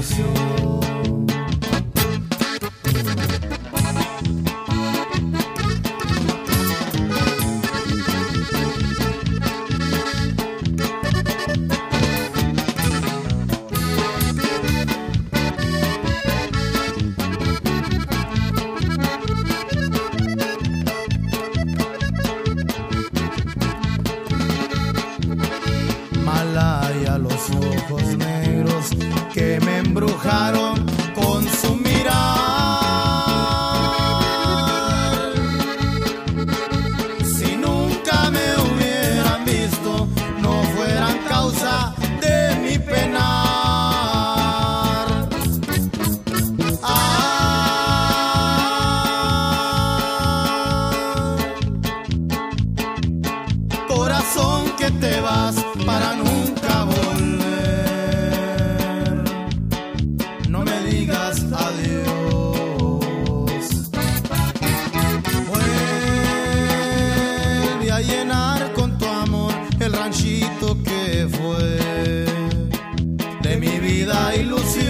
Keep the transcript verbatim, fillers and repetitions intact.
ilusión. Malaya, los ojos negros que me embrujaron con su mirar. Si nunca me hubieran visto, no fueran causa de mi penar. Ah, corazón que te vas para nunca volver, no me digas adiós. Vuelve a llenar con tu amor el ranchito que fue de mi vida ilusión.